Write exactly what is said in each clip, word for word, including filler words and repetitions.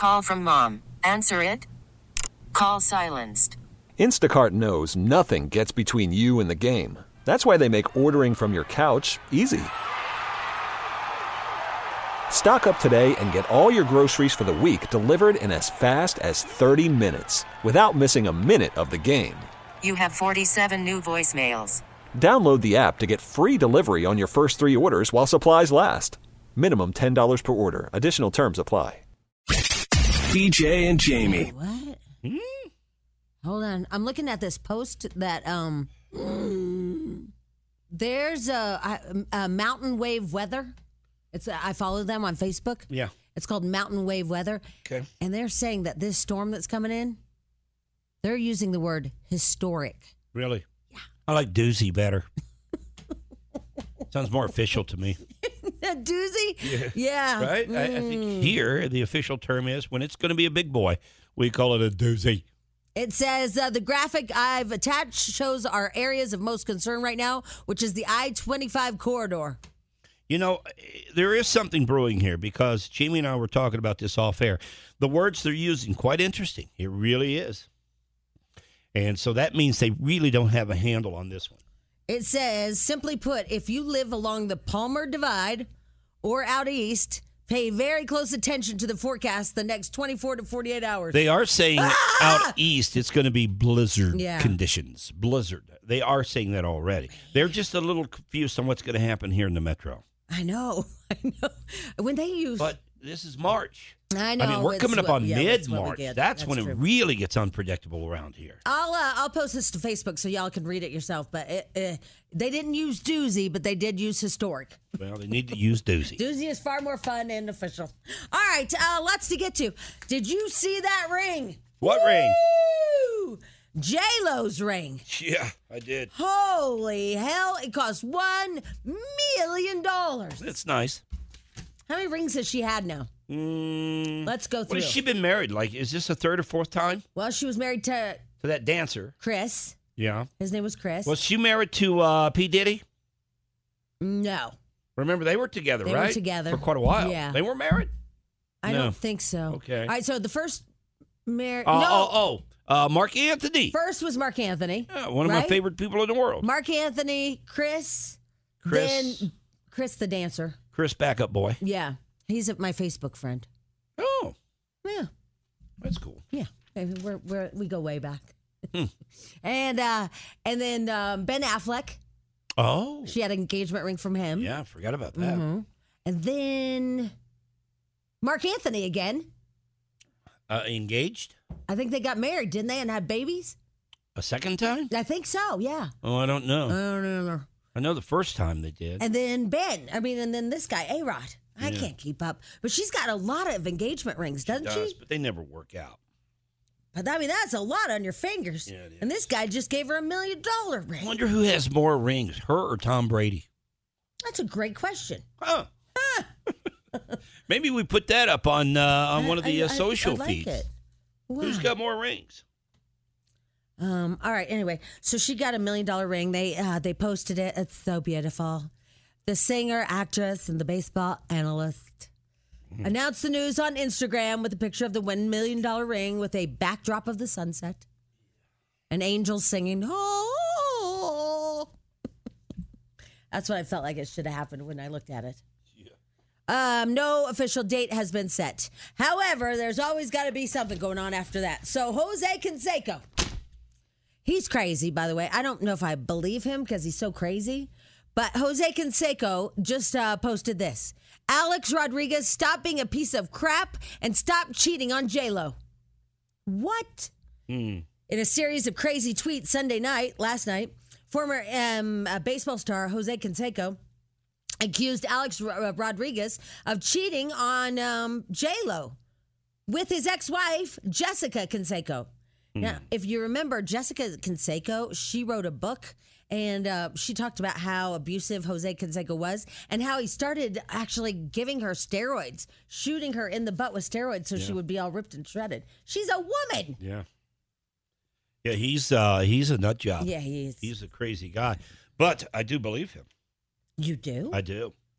Call from mom. Answer it. Call silenced. Instacart knows nothing gets between you and the game. That's why they make ordering from your couch easy. Stock up today and get all your groceries for the week delivered in as fast as thirty minutes without missing a minute of the game. You have forty-seven new voicemails. Download the app to get free delivery on your first three orders while supplies last. Minimum ten dollars per order. Additional terms apply. B J and Jamie. Wait, what? Hmm? Hold on. I'm looking at this post that um, there's a, a, a Mountain Wave Weather. It's a, I follow them on Facebook. Yeah. It's called Mountain Wave Weather. Okay. And they're saying that this storm that's coming in, they're using the word historic. Really? Yeah. I like doozy better. Sounds more official to me. A doozy? Yeah. Yeah. Right? Mm. I, I think here the official term is when it's going to be a big boy, we call it a doozy. It says uh, the graphic I've attached shows our areas of most concern right now, which is the I twenty-five corridor. You know, there is something brewing here because Jamie and I were talking about this off air. The words they're using, quite interesting. It really is. And so that means they really don't have a handle on this one. It says, simply put, if you live along the Palmer Divide or out east, pay very close attention to the forecast the next twenty-four to forty-eight hours. They are saying ah! out east it's going to be blizzard yeah. conditions. Blizzard. They are saying that already. They're just a little confused on what's going to happen here in the metro. I know. I know. When they use... But this is March. I know. I mean, we're coming up what, on yeah, mid-March. That's, that's when true. it really gets unpredictable around here. I'll uh, I'll post this to Facebook so y'all can read it yourself. But it, uh, they didn't use doozy, but they did use historic. Well, they need to use doozy. Doozy is far more fun and official. All right, uh, lots to get to. Did you see that ring? What Woo! ring? J-Lo's ring. Yeah, I did. Holy hell! It cost one million dollars. That's nice. How many rings has she had now? Mm, Let's go through. What has she been married? Like, is this a third or fourth time? Well, she was married to To that dancer. Chris. Yeah. His name was Chris. Was she married to uh, P. Diddy? No. Remember, they were together, They right? were together. For quite a while. Yeah. They were married? I No. don't think so. Okay. All right, so the first marriage. Uh, no. Oh, oh. Uh, Mark Anthony. First was Mark Anthony. Yeah, one of right? my favorite people in the world. Mark Anthony, Chris, Chris. then Chris the dancer. Chris Backup Boy. Yeah. He's a, my Facebook friend. Oh, Yeah. that's cool. Yeah. We're, we're, we go way back. Hmm. and uh, and then um, Ben Affleck. Oh. She had an engagement ring from him. Yeah, I forgot about that. hmm And then Mark Anthony again. Uh, engaged? I think they got married, didn't they, and had babies? A second time? I think so, yeah. Oh, I don't know. I don't know. I know the first time they did. And then Ben, I mean, and then this guy, A-Rod. I Yeah. can't keep up. But she's got a lot of engagement rings, doesn't she? Does, but they never work out. But I mean, that's a lot on your fingers. Yeah, it is. And this guy just gave her a million dollar ring. I wonder who has more rings, her or Tom Brady? That's a great question. Huh. Maybe we put that up on uh, on one of the I- uh, I- social I like feeds. it. Wow. Who's got more rings? Um. All right. Anyway, so she got a million dollar ring. They uh, they posted it. It's so beautiful. The singer, actress, and the baseball analyst Mm-hmm. announced the news on Instagram with a picture of the one million dollar ring with a backdrop of the sunset, and angels singing. Oh, that's what I felt like it should have happened when I looked at it. Um, no official date has been set. However, there's always got to be something going on after that. So Jose Canseco, he's crazy, by the way. I don't know if I believe him because he's so crazy. But Jose Canseco just uh, posted this. Alex Rodriguez, stop being a piece of crap and stop cheating on J-Lo. What? Mm. In a series of crazy tweets Sunday night, last night, former um, uh, baseball star Jose Canseco accused Alex R- Rodriguez of cheating on um, J-Lo with his ex-wife, Jessica Canseco. Mm. Now, if you remember, Jessica Canseco, she wrote a book, and uh, she talked about how abusive Jose Canseco was and how he started actually giving her steroids, shooting her in the butt with steroids so Yeah. she would be all ripped and shredded. She's a woman. Yeah. Yeah, he's uh, he's a nut job. Yeah, he is. He's a crazy guy. But I do believe him. You do? I do.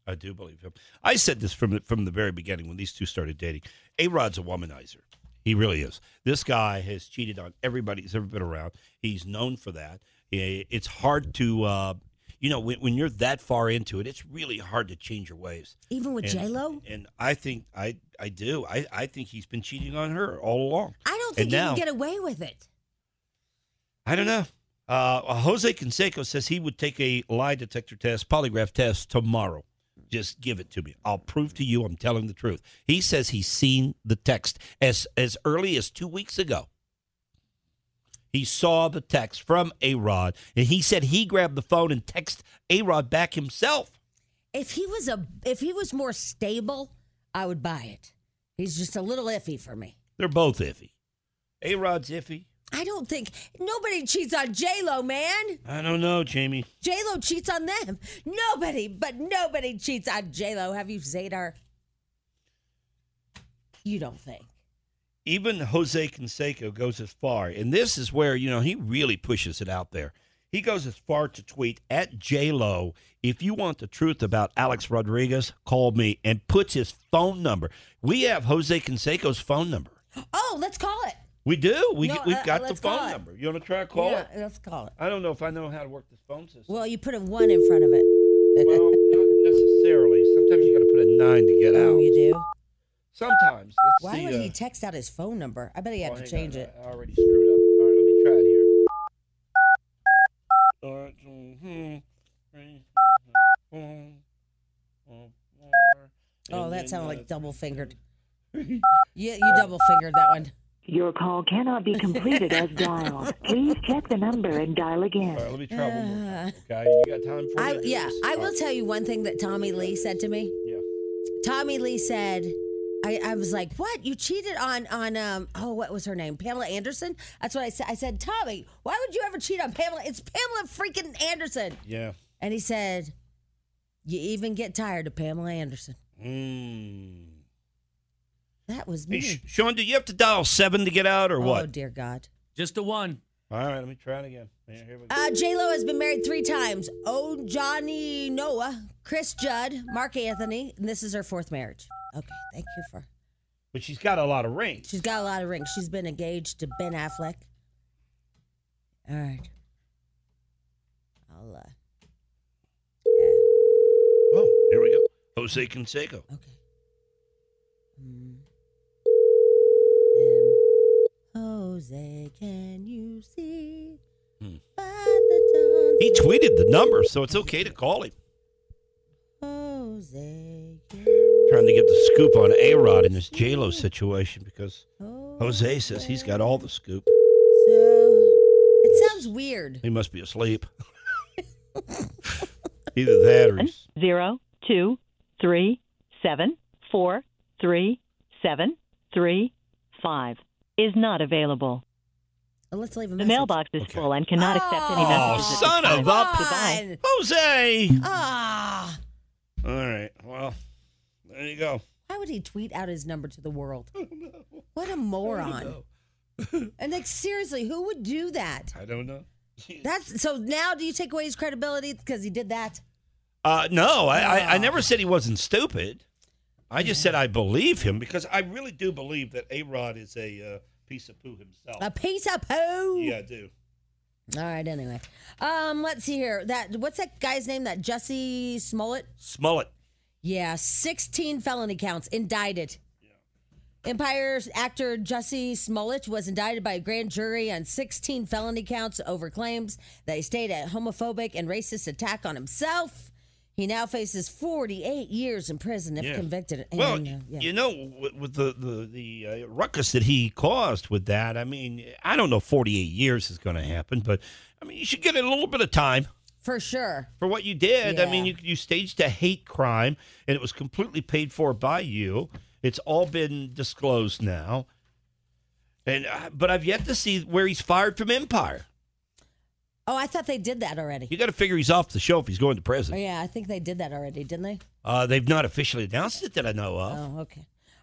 I do believe him. I said this from the, from the very beginning when these two started dating. A-Rod's a womanizer. He really is. This guy has cheated on everybody he's ever been around. He's known for that. It's hard to, uh, you know, when, when you're that far into it, it's really hard to change your ways. Even with And- J-Lo? And I think, I, I do. I, I think he's been cheating on her all along. I don't think And you now- can get away with it. I don't know. Uh, Jose Canseco says he would take a lie detector test, polygraph test tomorrow. Just give it to me. I'll prove to you I'm telling the truth. He says he's seen the text as as early as two weeks ago. He saw the text from A-Rod, and he said he grabbed the phone and texted A-Rod back himself. If he was a if he was more stable, I would buy it. He's just a little iffy for me. They're both iffy. A-Rod's iffy. I don't think nobody cheats on J-Lo, man. I don't know, Jamie. J-Lo cheats on them. Nobody, but nobody cheats on J-Lo. Have you seen her? You don't think. Even Jose Canseco goes as far, and this is where, you know, he really pushes it out there. He goes as far to tweet at J-Lo, if you want the truth about Alex Rodriguez, call me, and puts his phone number. We have Jose Canseco's phone number. Oh, let's call it. We do. We, No, we've uh, got the let's call phone it. number. You want to try to call yeah, it? let's call it. I don't know if I know how to work this phone system. Well, you put a one in front of it. Well, not necessarily. Sometimes you got to put a nine to get out. Oh, you do? Sometimes. Let's Why see, would uh, he text out his phone number? I bet he had oh, to hang change on. it. I already screwed up. All right, let me try it here. All right. mhm, three, mhm, four, Oh, and that then, sounded uh, like double fingered. you, you double fingered that one. Your call cannot be completed as dialed. Please check the number and dial again. All right, let me try one more time. Okay, you got time for I, me to do yeah, this? I All will right. tell you one thing that Tommy Lee said to me. Yeah. Tommy Lee said, I, I was like, what? You cheated on, on um, oh, what was her name? Pamela Anderson? That's what I said. I said, Tommy, why would you ever cheat on Pamela? It's Pamela freaking Anderson. Yeah. And he said, you even get tired of Pamela Anderson. Mm. That was Hey, me. Sh- Sean, do you have to dial seven to get out or Oh, what? dear God. Just a one. All right, let me try it again. Yeah, here we go. Uh, J-Lo has been married three times. Oh, Johnny Noah, Chris Judd, Mark Anthony, and this is her fourth marriage. Okay, thank you for... But she's got a lot of rings. She's got a lot of rings. She's been engaged to Ben Affleck. All right. I'll, uh... Yeah, Oh, here we go. Jose Canseco. okay. Mm. Um, Jose, can you see Hmm. by the dawn's He tweeted the number, so it's okay to call him. Jose, can Trying to get the scoop on A-Rod in this J-Lo situation because you Jose says he's got all the scoop. So, it sounds weird. He must be asleep. Either that or he's... Zero, two, three, seven, four, three, seven, three, five is not available. Uh, Let's leave a The message. mailbox is Okay. full and cannot accept any Oh, messages. at this son time. of a- Goodbye. Jose! Ah. All right, well, there you go. Why would he tweet out his number to the world? What a moron. And like seriously, who would do that? I don't know. That's so now do you take away his credibility because he did that? Uh, no, I, I, I Oh. never said he wasn't stupid. I just said I believe him because I really do believe that A-Rod is a uh, piece of poo himself. A piece of poo. Yeah, I do. All right, anyway. Um, let's see here. That what's that guy's name? That Jussie Smollett? Smollett. Yeah, sixteen felony counts indicted. Empire's actor Jussie Smollett was indicted by a grand jury on sixteen felony counts over claims that he staged a homophobic and racist attack on himself. He now faces forty-eight years in prison if Yeah. convicted. Well, And, uh, yeah. you know, with, with the the, the uh, ruckus that he caused with that, I mean, I don't know if forty-eight years is going to happen, but, I mean, you should get a little bit of time For sure. for what you did. I mean, Yeah. you, you staged a hate crime, and it was completely paid for by you. It's all been disclosed now. and uh, But I've yet to see where he's fired from Empire. Oh, I thought they did that already. You got to figure he's off the show if he's going to Oh, prison. yeah, I think they did that already, didn't they? Uh, they've not officially announced it that I know of. Oh, okay.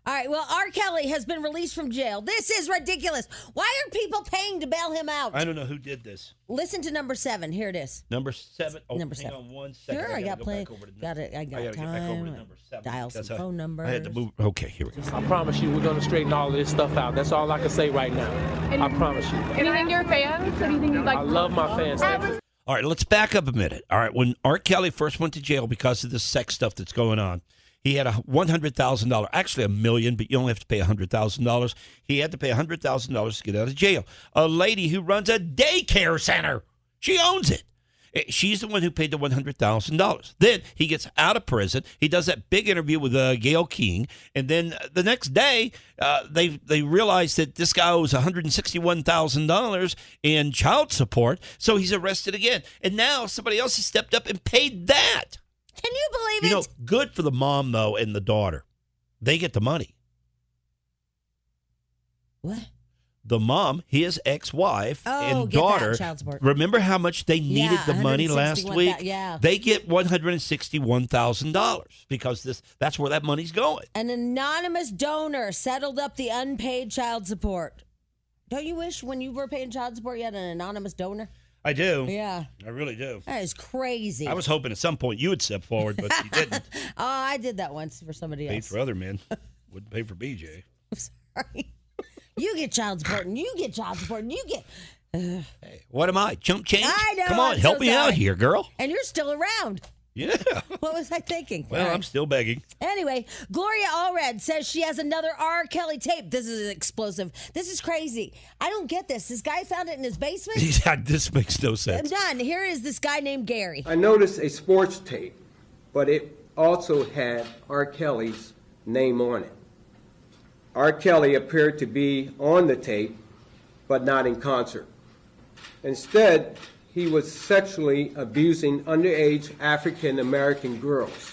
All right, well, R. Kelly has been released from jail. This is ridiculous. Why are people paying to bail him out? I don't know who did this. Listen to number seven. Here it is. Number seven. Oh, Number hang seven. on one second. Sure, I, I got go plenty. back over to Got it. I got I gotta time. get back over to number seven. Dial some because I- phone numbers. I had to move. Okay, here we go. I promise you, we're going to straighten all of this stuff out. That's all I can say right now. I promise you. Anything to your fans? Anything you'd like I love my fans. Thank you. All right, let's back up a minute. All right, when R. Kelly first went to jail because of this sex stuff that's going on, he had a one hundred thousand dollars, actually a million, but you only have to pay one hundred thousand dollars. He had to pay one hundred thousand dollars to get out of jail. A lady who runs a daycare center, she owns it. She's the one who paid the one hundred thousand dollars. Then he gets out of prison. He does that big interview with uh, Gayle King. And then the next day, uh, they they realize that this guy owes one hundred sixty-one thousand dollars in child support. So he's arrested again. And now somebody else has stepped up and paid that. Can you believe You it? know, good for the mom, though, and the daughter. They get the money. What? The mom, his ex-wife Oh, and get that, daughter, child support. remember how much they needed Yeah, the money last one hundred sixty-one week? thou- yeah. They get one hundred sixty-one thousand dollars because this that's where that money's going. An anonymous donor settled up the unpaid child support. Don't you wish when you were paying child support you had an anonymous donor? I do. Yeah. I really do. That is crazy. I was hoping at some point you would step forward, but you didn't. Oh, I did that once for somebody Paid else. for other men. Wouldn't pay for B J. Sorry. You get child support and you get child support and you get. Hey, what am I? Chump change? I know, Come on, I'm help so me out sorry. here, girl. And you're still around. Yeah. What was I thinking? Well, All right. I'm still begging. Anyway, Gloria Allred says she has another R. Kelly tape. This is explosive. This is crazy. I don't get this. This guy found it in his basement? Yeah, this makes no I'm sense. done. Here is this guy named Gary. I noticed a sports tape, but it also had R. Kelly's name on it. R. Kelly appeared to be on the tape, but not in concert. Instead, he was sexually abusing underage African American girls.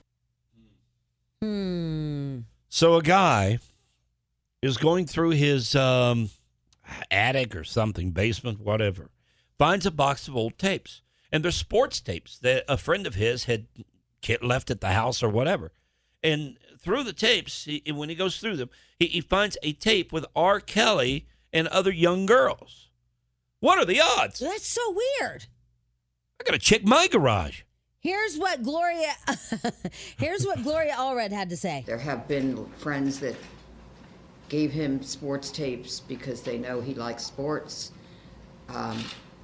Hmm. So a guy is going through his um, attic or something, basement, whatever, finds a box of old tapes. And they're sports tapes that a friend of his had left at the house or whatever. And through the tapes, he, when he goes through them, he, he finds a tape with R. Kelly and other young girls. What are the odds? That's so weird. I got to check my garage. Here's what Gloria Here's what Gloria Allred had to say. There have been friends that gave him sports tapes because they know he likes sports. Um,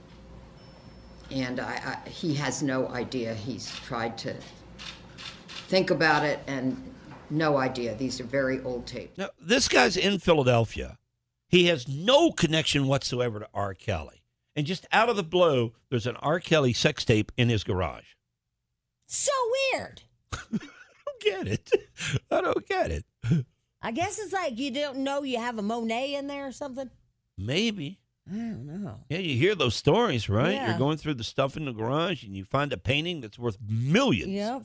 and I, I, he has no idea. He's tried to think about it and no idea. These are very old tapes. Now, this guy's in Philadelphia. He has no connection whatsoever to R. Kelly. And just out of the blue, there's an R. Kelly sex tape in his garage. So weird. I don't get it. I don't get it. I guess it's like you don't know you have a Monet in there or something. Maybe. I don't know. Yeah, you hear those stories, right? Yeah. You're going through the stuff in the garage and you find a painting that's worth millions. Yep.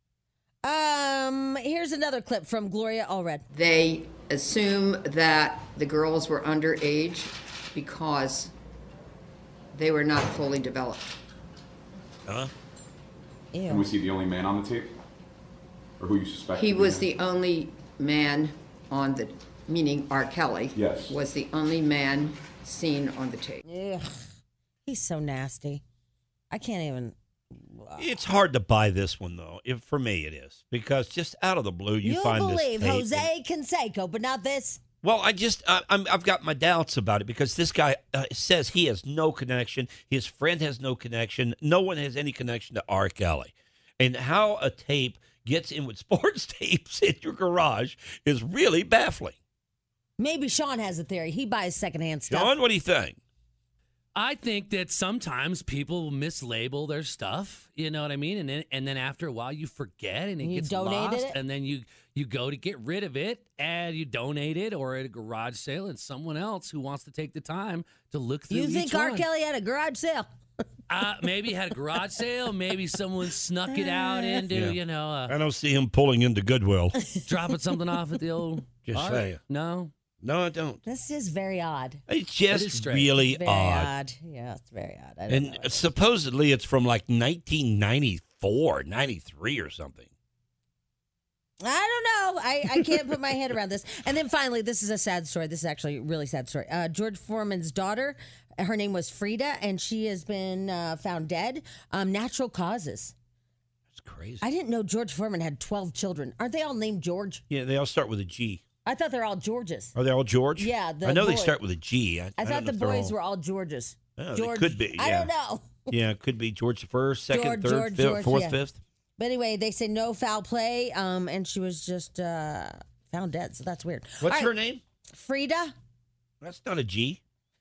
Um, here's another clip from Gloria Allred. They assume that the girls were underage because they were not fully developed. Huh? Ew. And was he the only man on the tape? Or who you suspect? He was the only man on the, meaning R. Kelly. Yes. Was the only man seen on the tape. Ugh. He's so nasty. I can't even. It's hard to buy this one, though. If, for me, it is. Because just out of the blue, you You'll find believe this tape. Jose Canseco, but not this. Well, I just, I, I'm, I've got my doubts about it because this guy uh, says he has no connection. His friend has no connection. No one has any connection to R. Kelly. And how a tape gets in with sports tapes in your garage is really baffling. Maybe Sean has a theory. He buys secondhand stuff. John, what do you think? I think that sometimes people mislabel their stuff, you know what I mean? And then and then after a while you forget and it You gets donated lost it? and then you you go to get rid of it and you donate it or at a garage sale and someone else who wants to take the time to look through You each think R. one. Kelly had a garage sale? Uh, maybe had a garage sale, maybe someone snuck it out into, Yeah. you know, uh, I don't see him pulling into Goodwill. dropping something off at the old Just art. saying. No. No, I don't. This is very odd. It's It is just strange. really Very odd. odd. Yeah, it's very odd. I don't And know. supposedly it's from like nineteen ninety-four, ninety-three or something. I don't know. I, I can't put my head around this. And then finally, this is a sad story. This is actually a really sad story. Uh, George Foreman's daughter, her name was Frida, and she has been uh, found dead. Um, natural causes. That's crazy. I didn't know George Foreman had twelve children. Aren't they all named George? Yeah, they all start with a G. I thought they're all Georges. Are they all George? Yeah. The I know boy. they start with a G. I, I I thought don't know the if they're boys all- were all Georges. Oh, they George, could be, I yeah. don't know. Yeah, it could be George the first, second, George, third, George, fifth, George, fourth, yeah. fifth. But anyway, they say no foul play, um, and she was just uh, found dead. So that's weird. What's All her right. name? Frida. That's not a G.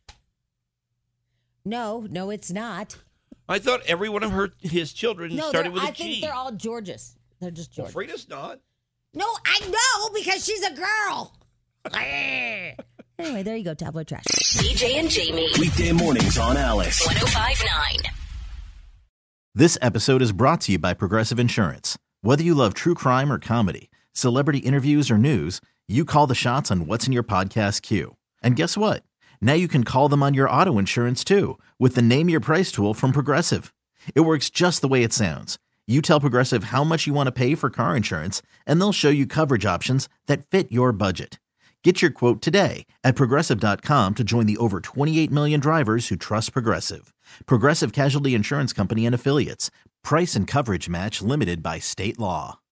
No, no, it's not. I thought every one of her his children No, started they're- with a I G. think they're all Georges. They're just Well, George. Frida's not. No, I know because she's a girl. Anyway, there you go, tabloid trash. B J and Jamie. Weekday mornings on Alice. one oh five point nine. This episode is brought to you by Progressive Insurance. Whether you love true crime or comedy, celebrity interviews or news, you call the shots on what's in your podcast queue. And guess what? Now you can call them on your auto insurance too with the Name Your Price tool from Progressive. It works just the way it sounds. You tell Progressive how much you want to pay for car insurance, and they'll show you coverage options that fit your budget. Get your quote today at Progressive dot com to join the over twenty-eight million drivers who trust Progressive. Progressive Casualty Insurance Company and Affiliates. Price and coverage match limited by state law.